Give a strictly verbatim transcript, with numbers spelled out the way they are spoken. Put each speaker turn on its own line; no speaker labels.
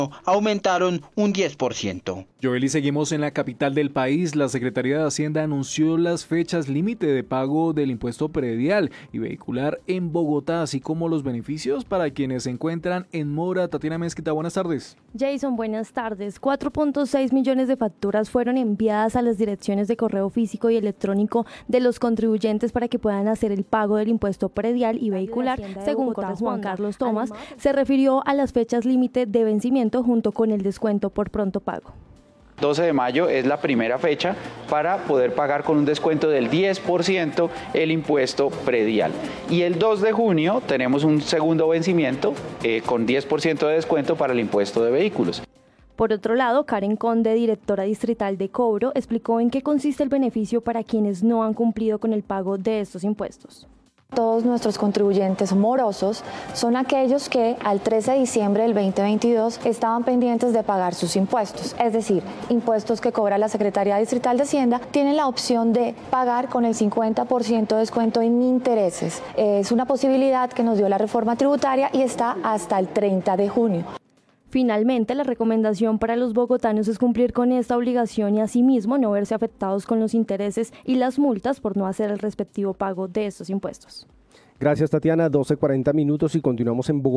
aumentaron un diez por ciento.
Joel, y seguimos en la capital del país. La Secretaría de Hacienda anunció las fechas límite de pago del impuesto predial y vehicular en Bogotá, así como los beneficios para quienes se encuentran en mora. Tatiana Mezquita, buenas tardes.
Jason, buenas tardes. cuatro punto seis millones de facturas fueron enviadas a las direcciones de correo físico y electrónico de los contribuyentes para que puedan hacer el pago del impuesto predial y vehicular, según Juan Carlos Tomás. Se refirió a las fechas límite de vencimiento junto con el descuento por pronto pago.
doce de mayo es la primera fecha para poder pagar con un descuento del diez por ciento el impuesto predial. Y el dos de junio tenemos un segundo vencimiento eh, con diez por ciento de descuento para el impuesto de vehículos.
Por otro lado, Karen Conde, directora distrital de Cobro, explicó en qué consiste el beneficio para quienes no han cumplido con el pago de estos impuestos.
Todos nuestros contribuyentes morosos son aquellos que al trece de diciembre del veinte veintidós estaban pendientes de pagar sus impuestos, es decir, impuestos que cobra la Secretaría Distrital de Hacienda, tienen la opción de pagar con el cincuenta por ciento de descuento en intereses. Es una posibilidad que nos dio la reforma tributaria y está hasta el treinta de junio.
Finalmente, la recomendación para los bogotanos es cumplir con esta obligación y asimismo no verse afectados con los intereses y las multas por no hacer el respectivo pago de estos impuestos.
Gracias, Tatiana. doce cuarenta minutos y continuamos en Bogotá.